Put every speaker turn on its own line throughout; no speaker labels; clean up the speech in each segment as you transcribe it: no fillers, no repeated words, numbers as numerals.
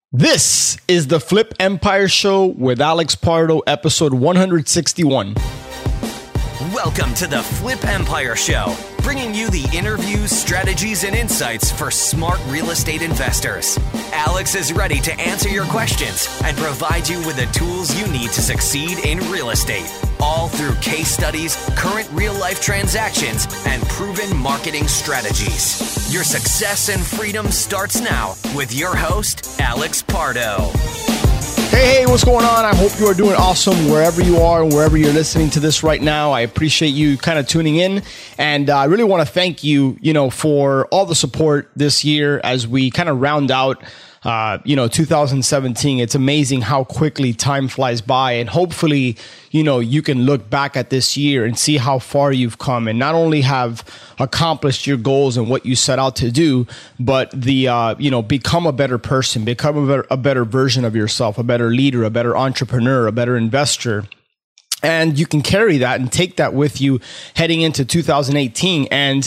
This is the Flip Empire Show with Alex Pardo, episode 161.
Welcome to the Flip Empire Show, bringing you the interviews, strategies, and insights for smart real estate investors. Alex is ready to answer your questions and provide you with the tools you need to succeed in real estate, all through case studies, current real-life transactions, and proven marketing strategies. Your success and freedom starts now with your host, Alex Pardo.
Hey, what's going on? I hope you are doing awesome wherever you are and wherever you're listening to this right now. I appreciate you kind of tuning in, and I really want to thank you, for all the support this year as we kind of round out 2017. It's amazing how quickly time flies by, and hopefully, you can look back at this year and see how far you've come and not only have accomplished your goals and what you set out to do, but become a better person, become a better version of yourself, a better leader, a better entrepreneur, a better investor. And you can carry that and take that with you heading into 2018. And,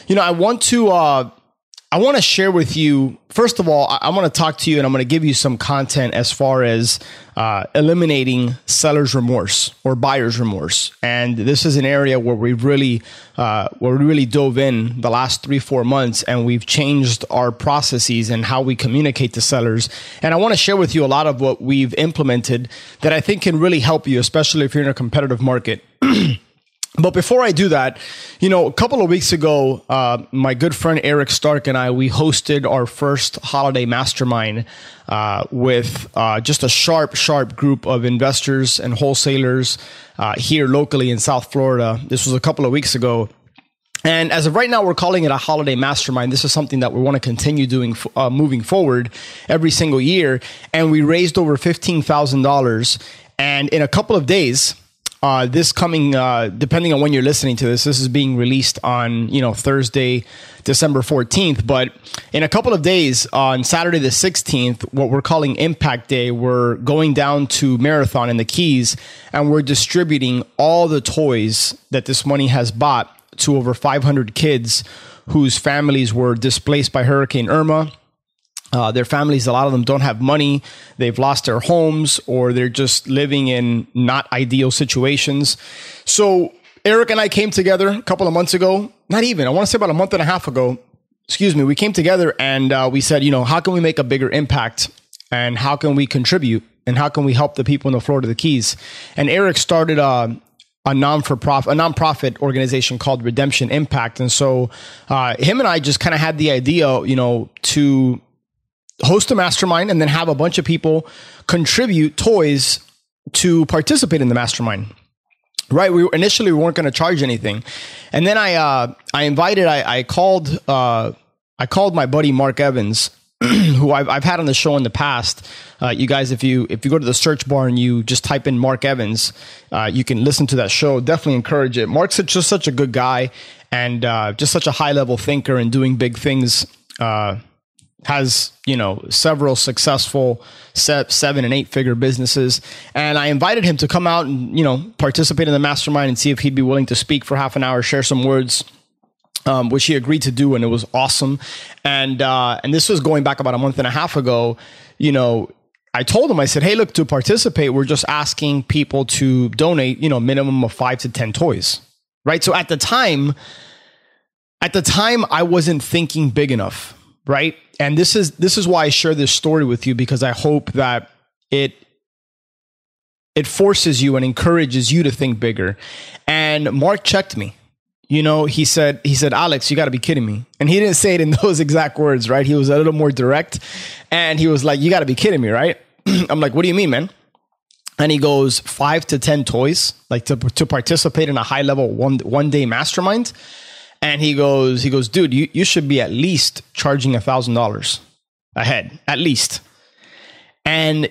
I want to share with you, first of all, I want to talk to you and I'm going to give you some content as far as eliminating seller's remorse or buyer's remorse. And this is an area where we really dove in the last 3-4 months, and we've changed our processes and how we communicate to sellers. And I want to share with you a lot of what we've implemented that I think can really help you, especially if you're in a competitive market. But before I do that, a couple of weeks ago, my good friend Eric Stark and we hosted our first holiday mastermind with just a sharp group of investors and wholesalers here locally in South Florida. This was a couple of weeks ago. And as of right now, we're calling it a holiday mastermind. This is something that we want to continue doing moving forward every single year. And we raised over $15,000. And in a couple of days, this coming, depending on when you're listening to this is being released on, Thursday, December 14th. But in a couple of days, on Saturday the 16th, what we're calling Impact Day, we're going down to Marathon in the Keys, and we're distributing all the toys that this money has bought to over 500 kids whose families were displaced by Hurricane Irma. Their families, a lot of them don't have money. They've lost their homes, or they're just living in not ideal situations. So Eric and I came together a couple of months ago, I want to say about a month and a half ago, we came together and we said, how can we make a bigger impact, and how can we contribute, and how can we help the people in the Florida Keys? And Eric started a nonprofit organization called Redemption Impact. And so him and I just kind of had the idea, to host a mastermind and then have a bunch of people contribute toys to participate in the mastermind. Right? We weren't going to charge anything. And then I called my buddy Mark Evans, who I've had on the show in the past. You guys, if you go to the search bar and you just type in Mark Evans, you can listen to that show. Definitely encourage it. Mark's just such a good guy, and just such a high level thinker and doing big things. Has, several successful 7 and 8 figure businesses. And I invited him to come out and, participate in the mastermind and see if he'd be willing to speak for half an hour, share some words, which he agreed to do. And it was awesome. And this was going back about a month and a half ago. I told him, I said, hey, look, to participate, we're just asking people to donate, minimum of 5 to 10 toys. Right. So at the time, I wasn't thinking big enough. Right. And this is why I share this story with you, because I hope that it forces you and encourages you to think bigger. And Mark checked me. He said, Alex, you got to be kidding me. And he didn't say it in those exact words, right? He was a little more direct, and he was like, you got to be kidding me, right? I'm like, what do you mean, man? And he goes, 5 to 10 toys, like to participate in a high level one day mastermind. And he goes, dude, you should be at least charging $1,000 a head, at least. And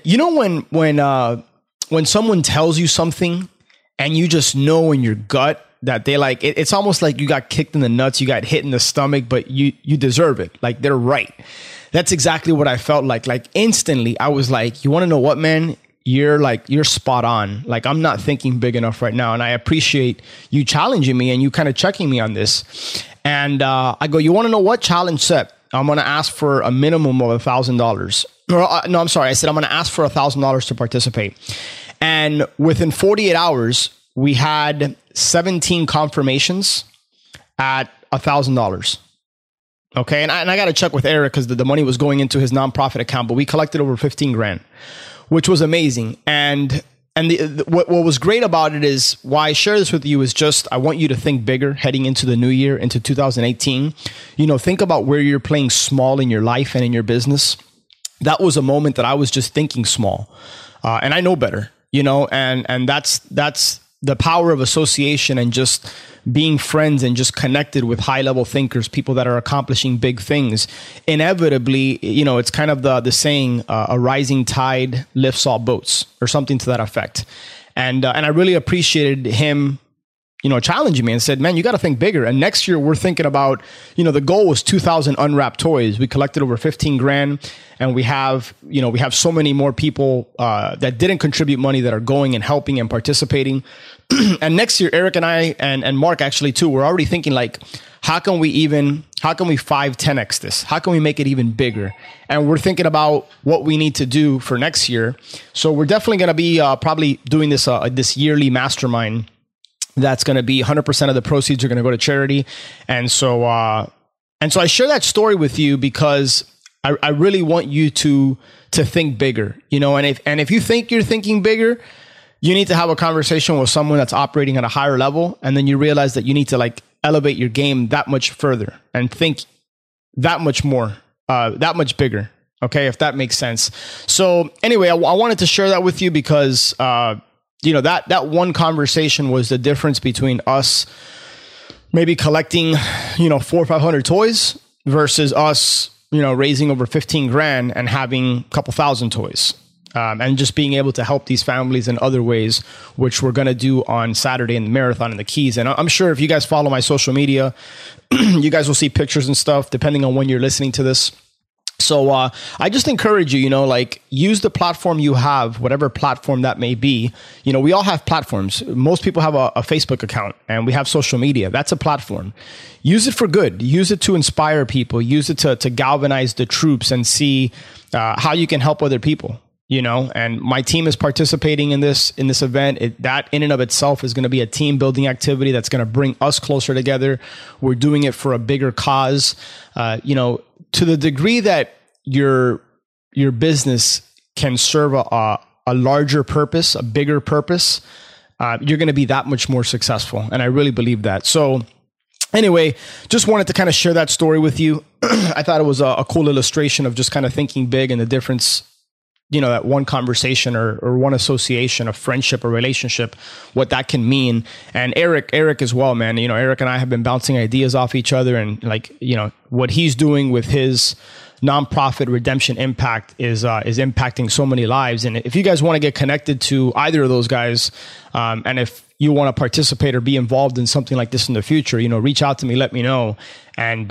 when someone tells you something and you just know in your gut that they like, it's almost like you got kicked in the nuts, you got hit in the stomach, but you deserve it. Like, they're right. That's exactly what I felt like. Like, instantly, I was like, you want to know what, man? You're spot on. Like, I'm not thinking big enough right now. And I appreciate you challenging me and you kind of checking me on this. And I go, you want to know what? Challenge set. I'm going to ask for a minimum of $1,000. No, I'm sorry. I said I'm going to ask for $1,000 to participate. And within 48 hours, we had 17 confirmations at $1,000. Okay. And I got to check with Eric because the money was going into his nonprofit account, but we collected over 15 grand, which was amazing. And what was great about it is why I share this with you is just, I want you to think bigger heading into the new year, into 2018. Think about where you're playing small in your life and in your business. That was a moment that I was just thinking small. And I know better, and that's the power of association and just being friends and just connected with high level thinkers, people that are accomplishing big things. Inevitably, it's kind of the saying, a rising tide lifts all boats, or something to that effect. And I really appreciated him, challenging me and said, man, you got to think bigger. And next year we're thinking about, the goal was 2,000 unwrapped toys. We collected over 15 grand, and we have so many more people that didn't contribute money that are going and helping and participating. And next year, Eric and I and Mark actually too, we're already thinking like, how can we 5-10x this? How can we make it even bigger? And we're thinking about what we need to do for next year. So we're definitely going to be probably doing this yearly mastermind. That's going to be 100% of the proceeds are going to go to charity. And so I share that story with you because I really want you to think bigger, and if you think you're thinking bigger, you need to have a conversation with someone that's operating at a higher level. And then you realize that you need to elevate your game that much further and think that much more, that much bigger. Okay. If that makes sense. So anyway, I wanted to share that with you because, that one conversation was the difference between us maybe collecting, 400 or 500 toys versus us, raising over 15 grand and having a couple thousand toys. And just being able to help these families in other ways, which we're going to do on Saturday in the marathon in the Keys. And I'm sure if you guys follow my social media, you guys will see pictures and stuff depending on when you're listening to this. So I just encourage you, use the platform you have, whatever platform that may be. We all have platforms. Most people have a Facebook account, and we have social media. That's a platform. Use it for good. Use it to inspire people. Use it to galvanize the troops and see how you can help other people. And my team is participating in this event. That in and of itself is going to be a team building activity that's going to bring us closer together. We're doing it for a bigger cause. To the degree that your business can serve a larger purpose, a bigger purpose, you're going to be that much more successful. And I really believe that. So anyway, just wanted to kind of share that story with you. I thought it was a cool illustration of just kind of thinking big and the difference, that one conversation or one association, a friendship or relationship, what that can mean. And Eric as well, man, Eric and I have been bouncing ideas off each other, and what he's doing with his nonprofit Redemption Impact is impacting so many lives. And if you guys want to get connected to either of those guys, and if you want to participate or be involved in something like this in the future, reach out to me, let me know. And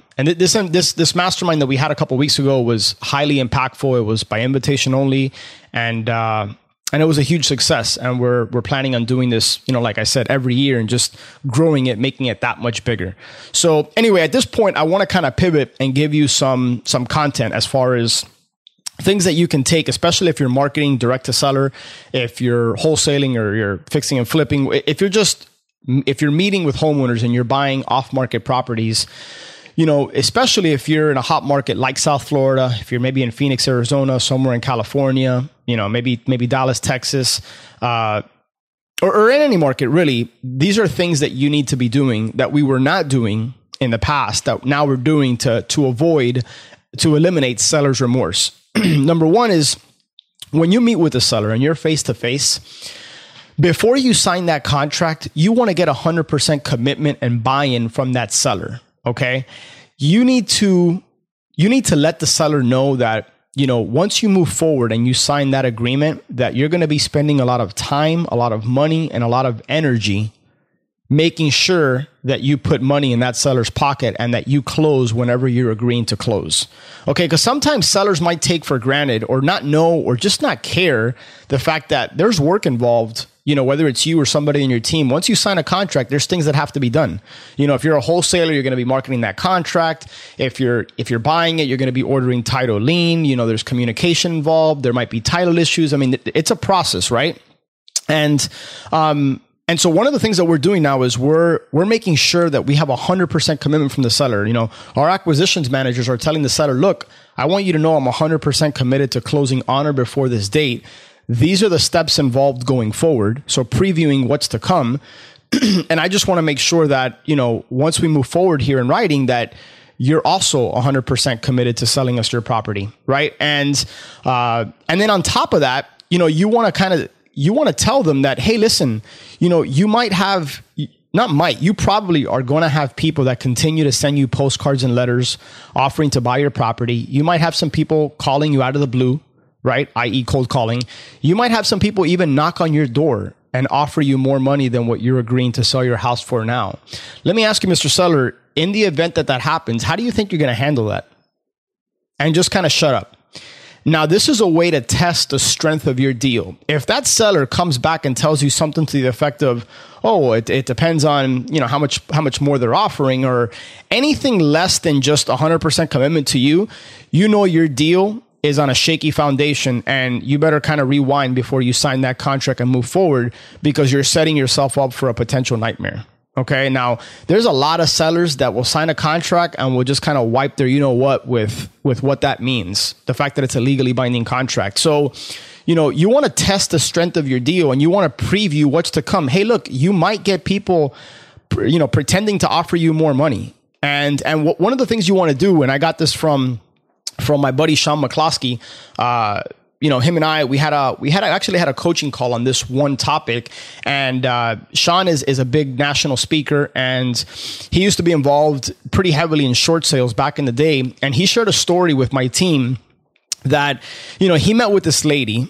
this mastermind that we had a couple of weeks ago was highly impactful. It was by invitation only, and it was a huge success. And we're planning on doing this, like I said, every year and just growing it, making it that much bigger. So anyway, at this point, I want to kind of pivot and give you some content as far as things that you can take, especially if you're marketing direct to seller, if you're wholesaling or you're fixing and flipping, if you're meeting with homeowners and you're buying off-market properties, especially if you're in a hot market like South Florida, if you're maybe in Phoenix, Arizona, somewhere in California, maybe Dallas, Texas, or in any market, really, these are things that you need to be doing that we were not doing in the past that now we're doing to eliminate seller's remorse. Number one is when you meet with a seller and you're face to face, before you sign that contract, you want to get 100% commitment and buy-in from that seller. Okay. You need to let the seller know that, once you move forward and you sign that agreement, that you're going to be spending a lot of time, a lot of money, and a lot of energy making sure that you put money in that seller's pocket and that you close whenever you're agreeing to close. Okay, because sometimes sellers might take for granted or not know or just not care the fact that there's work involved, whether it's you or somebody in your team, once you sign a contract, there's things that have to be done. If you're a wholesaler, you're going to be marketing that contract. If you're buying it, you're going to be ordering title lien. There's communication involved. There might be title issues. I mean, it's a process, right? And so one of the things that we're doing now is we're making sure that we have 100% commitment from the seller. Our acquisitions managers are telling the seller, look, I want you to know I'm 100% committed to closing on or before this date. These are the steps involved going forward. So previewing what's to come. And I just want to make sure that, once we move forward here in writing, that you're also 100% committed to selling us your property. Right. And then on top of that, you want to tell them that, hey, listen, you probably are going to have people that continue to send you postcards and letters offering to buy your property. You might have some people calling you out of the blue, right? i.e. cold calling. You might have some people even knock on your door and offer you more money than what you're agreeing to sell your house for now. Let me ask you, Mr. Seller, in the event that happens, how do you think you're going to handle that? And just kind of shut up. Now, this is a way to test the strength of your deal. If that seller comes back and tells you something to the effect of, oh, it depends on, how much more they're offering, or anything less than just 100% commitment to you, your deal is on a shaky foundation, and you better kind of rewind before you sign that contract and move forward, because you're setting yourself up for a potential nightmare. Okay. Now, there's a lot of sellers that will sign a contract and will just kind of wipe their with what that means. The fact that it's a legally binding contract. So, you want to test the strength of your deal, and you want to preview what's to come. Hey, look, you might get people, pretending to offer you more money. And one of the things you want to do, and I got this from my buddy Sean McCloskey, him and I, we actually had a coaching call on this one topic. And Sean is a big national speaker, and he used to be involved pretty heavily in short sales back in the day. And he shared a story with my team that, he met with this lady,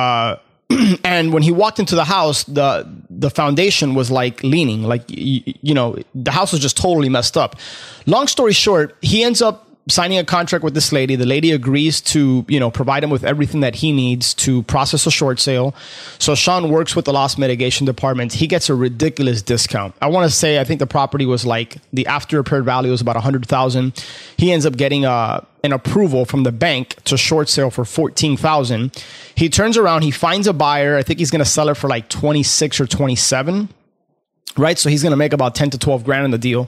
and when he walked into the house, the foundation was like leaning, like, the house was just totally messed up. Long story short, he ends up signing a contract with this lady. The lady agrees to, provide him with everything that he needs to process a short sale. So Sean works with the loss mitigation department. He gets a ridiculous discount. I think the property was like, the after repaired value was about $100,000. He ends up getting an approval from the bank to short sale for $14,000. He turns around, he finds a buyer. I think he's going to sell it for like 26 or 27. Right. So he's going to make about 10 to 12 grand in the deal.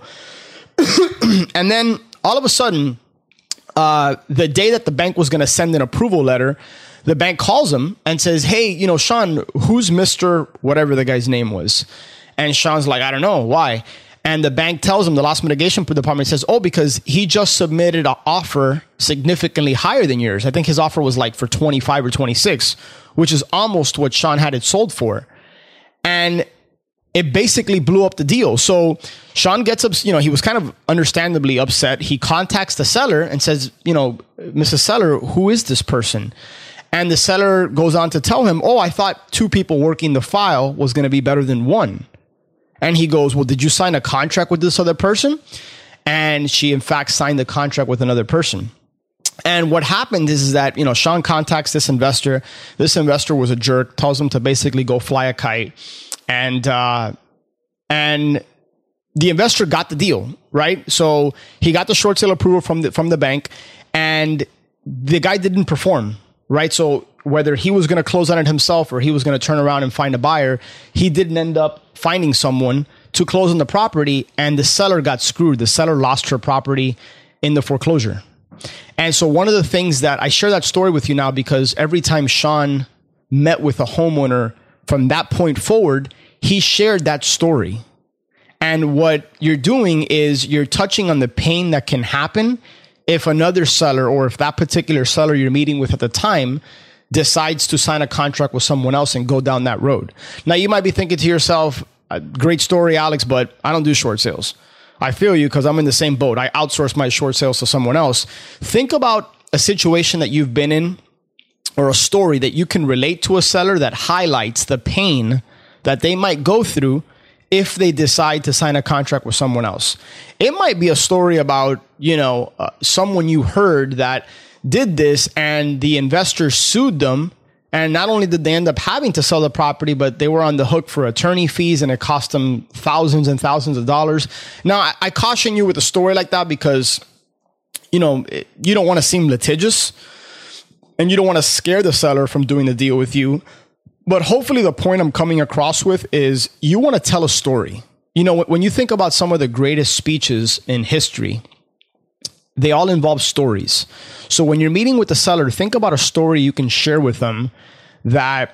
And then all of a sudden, the day that the bank was going to send an approval letter, the bank calls him and says, hey, Sean, who's Mr. whatever the guy's name was? And Sean's like, I don't know. Why? And the bank tells him, the loss mitigation department says, oh, because he just submitted an offer significantly higher than yours. I think his offer was like for 25 or 26, which is almost what Sean had it sold for. And it basically blew up the deal. So Sean gets up, he was kind of understandably upset. He contacts the seller and says, Mrs. Seller, who is this person? And the seller goes on to tell him, oh, I thought 2 people working the file was going to be better than 1. And he goes, well, did you sign a contract with this other person? And she, in fact, signed the contract with another person. And what happened is that, Sean contacts this investor. This investor was a jerk, tells him to basically go fly a kite. And the investor got the deal, right? So he got the short sale approval from the bank, and the guy didn't perform, right? So whether he was going to close on it himself or he was going to turn around and find a buyer, he didn't end up finding someone to close on the property, and the seller got screwed. The seller lost her property in the foreclosure. And so one of the things that I share that story with you now, because every time Sean met with a homeowner from that point forward, he shared that story. And what you're doing is you're touching on the pain that can happen if another seller, or if that particular seller you're meeting with at the time, decides to sign a contract with someone else and go down that road. Now, you might be thinking to yourself, great story, Alex, but I don't do short sales. I feel you, because I'm in the same boat. I outsource my short sales to someone else. Think about a situation that you've been in, or a story that you can relate to a seller that highlights the pain that they might go through if they decide to sign a contract with someone else. It might be a story about, someone you heard that did this, and the investor sued them, And not only did they end up having to sell the property, but they were on the hook for attorney fees, and it cost them thousands and thousands of dollars. Now, I caution you with a story like that because, you don't want to seem litigious and you don't want to scare the seller from doing the deal with you. But hopefully the point I'm coming across with is you want to tell a story. When you think about some of the greatest speeches in history, they all involve stories. So when you're meeting with the seller, think about a story you can share with them that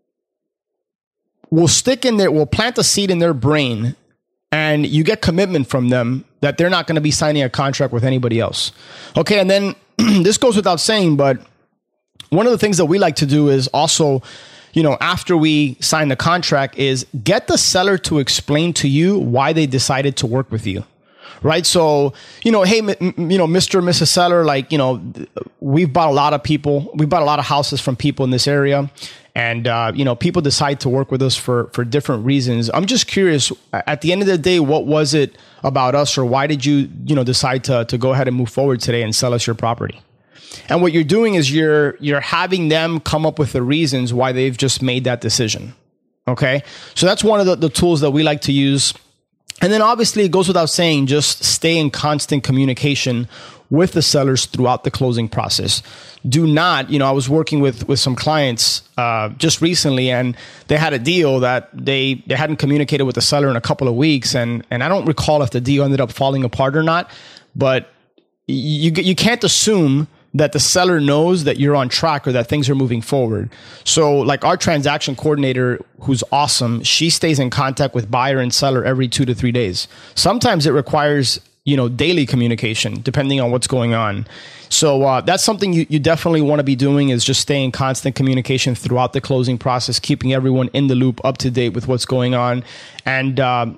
will plant a seed in their brain, and you get commitment from them that they're not going to be signing a contract with anybody else. Okay. And then this goes without saying, but one of the things that we like to do is also, after we sign the contract, is get the seller to explain to you why they decided to work with you. Right. So, hey, Mr. and Mrs. Seller, we've bought a lot of houses from people in this area. And, people decide to work with us for different reasons. I'm just curious, at the end of the day, what was it about us, or why did you, decide to go ahead and move forward today and sell us your property? And what you're doing is you're having them come up with the reasons why they've just made that decision. Okay. So that's one of the tools that we like to use. And then obviously it goes without saying, just stay in constant communication with the sellers throughout the closing process. Do not, I was working with some clients just recently, and they had a deal that they hadn't communicated with the seller in a couple of weeks. And I don't recall if the deal ended up falling apart or not, but you can't assume that the seller knows that you're on track or that things are moving forward. So like our transaction coordinator, who's awesome, she stays in contact with buyer and seller every 2 to 3 days. Sometimes it requires, daily communication, depending on what's going on. So that's something you definitely want to be doing, is just staying in constant communication throughout the closing process, keeping everyone in the loop, up to date with what's going on. And,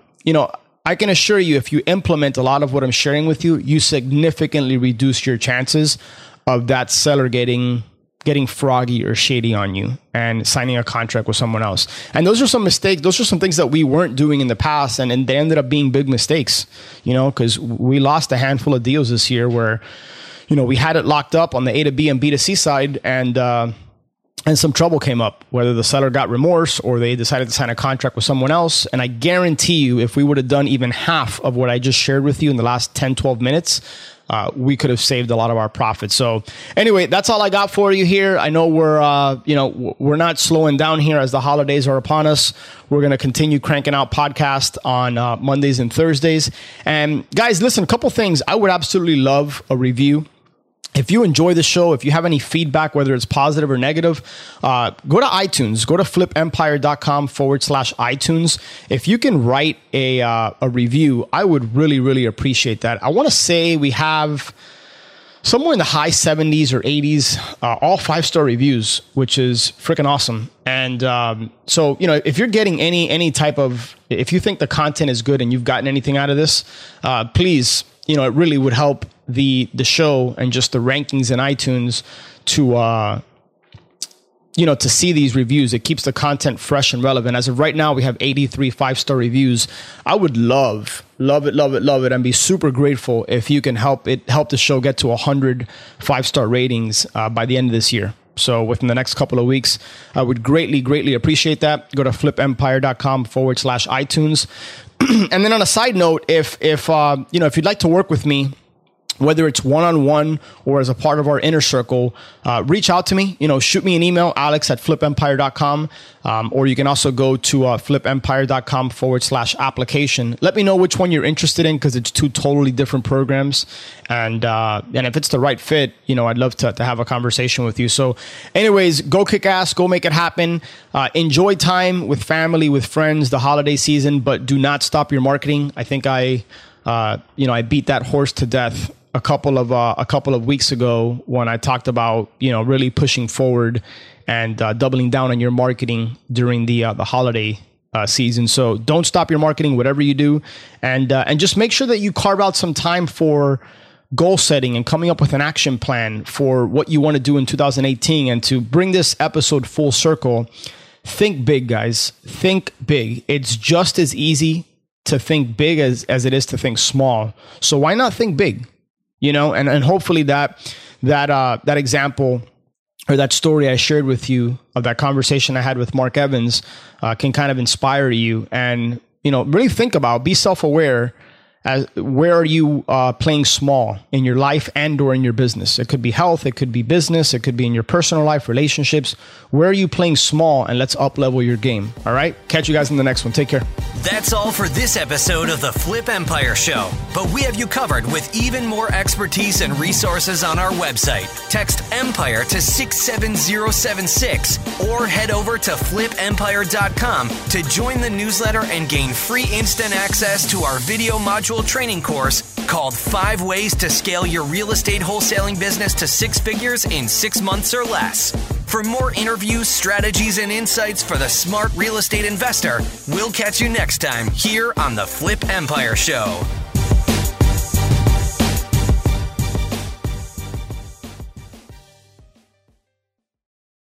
I can assure you, if you implement a lot of what I'm sharing with you, you significantly reduce your chances of that seller getting froggy or shady on you and signing a contract with someone else. And those are some mistakes. Those are some things that we weren't doing in the past. And they ended up being big mistakes, because we lost a handful of deals this year where, we had it locked up on the A to B and B to C side, and some trouble came up, whether the seller got remorse or they decided to sign a contract with someone else. And I guarantee you, if we would have done even half of what I just shared with you in the last 10, 12 minutes, we could have saved a lot of our profits. So anyway, that's all I got for you here. I know we're not slowing down here as the holidays are upon us. We're going to continue cranking out podcasts on Mondays and Thursdays. And guys, listen, a couple things. I would absolutely love a review. If you enjoy the show, if you have any feedback, whether it's positive or negative, go to iTunes, go to flipempire.com/iTunes. If you can write a review, I would really, really appreciate that. I want to say we have somewhere in the high 70s or 80s, all 5-star reviews, which is freaking awesome. And so, if you're getting any type of, if you think the content is good and you've gotten anything out of this, please, it really would help the show and just the rankings in iTunes to see these reviews. It keeps the content fresh and relevant. As of right now, we have 83 5-star reviews. I would love it, and be super grateful if you can help the show get to 100 5-star ratings by the end of this year. So within the next couple of weeks, I would greatly appreciate that. Go to flipempire.com/iTunes. And then on a side note, if you'd like to work with me, whether it's one-on-one or as a part of our inner circle, reach out to me. Shoot me an email, alex@flipempire.com. Or you can also go to flipempire.com/application. Let me know which one you're interested in, because it's 2 totally different programs. And if it's the right fit, I'd love to have a conversation with you. So anyways, go kick ass, go make it happen. Enjoy time with family, with friends, the holiday season, but do not stop your marketing. I think I beat that horse to death a couple of weeks ago when I talked about, really pushing forward and doubling down on your marketing during the holiday season. So don't stop your marketing, whatever you do, and just make sure that you carve out some time for goal setting and coming up with an action plan for what you want to do in 2018. And to bring this episode full circle, think big, guys. Think big. It's just as easy to think big as it is to think small. So why not think big? And hopefully that example or that story I shared with you of that conversation I had with Mark Evans can kind of inspire you. And, really think about, be self-aware as where are you playing small in your life and or in your business. It could be health, it could be business, it could be in your personal life, relationships. Where are you playing small, and let's up-level your game. All right? Catch you guys in the next one. Take care.
That's all for this episode of the Flip Empire Show. But we have you covered with even more expertise and resources on our website. Text EMPIRE to 67076 or head over to flipempire.com to join the newsletter and gain free instant access to our video module training course called 5 Ways to Scale Your Real Estate Wholesaling Business to 6 Figures in 6 months or less. For more interviews, strategies, and insights for the smart real estate investor, we'll catch you next time here on the Flip Empire Show.